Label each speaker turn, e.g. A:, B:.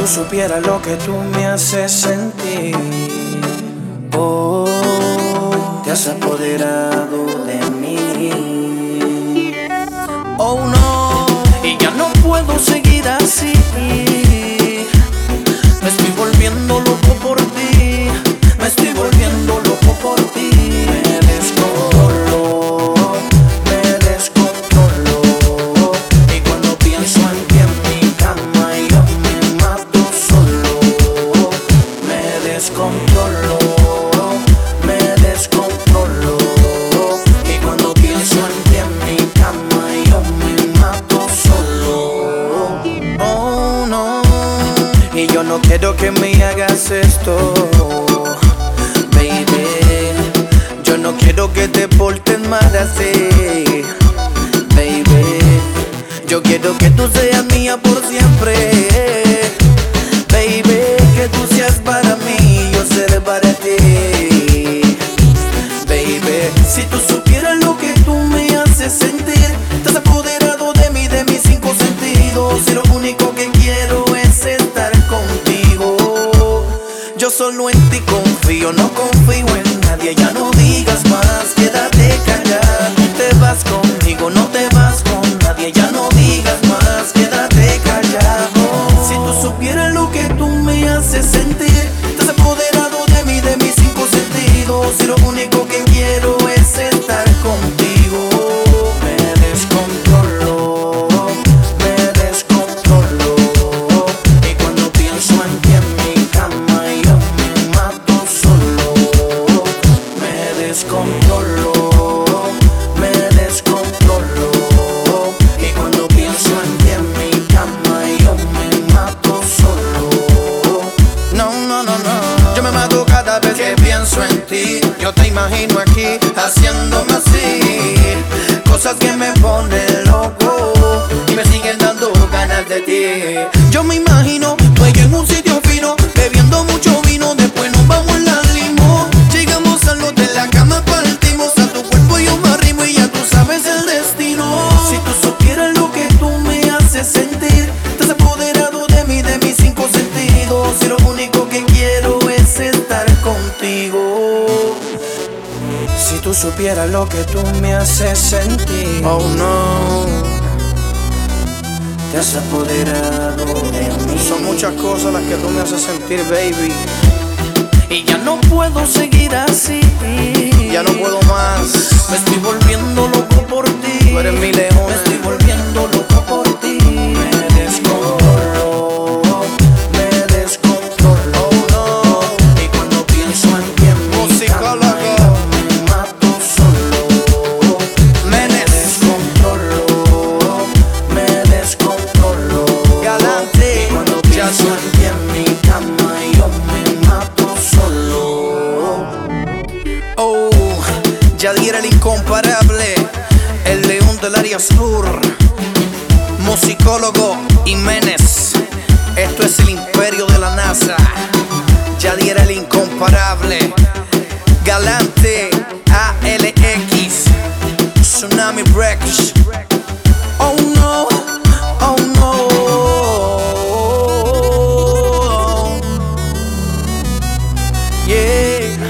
A: supieras lo que tú me haces sentir. Oh, te has apoderado de mí. Oh no, y ya no puedo seguir así. Me estoy volviendo loco por ti. Me estoy volviendo loco por ti. Me descontrolo, me descontrolo. Y cuando pienso en ti en mi cama yo me mato solo. Me descontrolo, me descontrolo. Y cuando pienso en ti en mi cama yo me mato solo. Oh no, y yo no quiero que me hagas esto, baby. Yo no quiero que te portes mal así, baby. Yo quiero que tú seas mía por siempre, baby. Que tú seas para mí, yo seré para ti, baby. Si tú supieras lo que tú me haces sentir, te has apoderado de mí, de mis cinco sentidos. Y lo único que quiero es estar contigo. Yo solo en ti confío, no confío en nadie. Ya no digas más, quédate callada. Tú te vas conmigo, no te vas con nadie. Ya no digas más, quédate callado. Si tú supieras lo que tú me haces sentir, te has apoderado de mí, de mis cinco sentidos. Y lo único que quiero es estar contigo. Me descontrolo, me descontrolo. Y cuando pienso en ti en mi cama yo me mato solo. Me descontrolo, me descontrolo. Y cuando pienso en ti en mi cama yo me mato solo. No, no, no, no. Yo me mato cada vez que pienso en ti. Yo te imagino aquí haciéndome así, cosas que me ponen loco y me siguen dando ganas de ti. Yo me imagino tú y yo en un sitio fino, bebiendo mucho vino. Después nos vamos en la limo. Llegamos al hotel, la cama partimos. A tu cuerpo yo me arrimo y ya tú sabes el destino. Si tú supieras lo que tú me haces sentir, te has apoderado de mí, de mis cinco sentidos. Y lo único que quiero es estar contigo. Si tú supieras lo que tú me haces sentir. Oh no, te has apoderado de mí.
B: Son muchas cosas las que tú me haces sentir, baby.
A: Y ya no puedo seguir así.
B: Ya no puedo más.
A: Me estoy volviendo loco por ti.
B: Tú eres mi león.
A: Me estoy volviendo loco por ti. Me descontrolo, me descontrolo.
B: Oh no.
A: Y cuando pienso en ti en mi
B: Musicólogo.
A: cama yo me mato solo. Me descontrolo, me descontrolo.
B: Galante.
A: Y cuando pienso en ti en mi cama yo me mato solo.
B: Oh, Yadier el incomparable, el león del área sur, musicólogo Jiménez. Esto es el imperio de la NASA. Yadier el incomparable, Galante, ALX, Tsunami Breaks.
A: Oh no, oh no.
B: Yeah.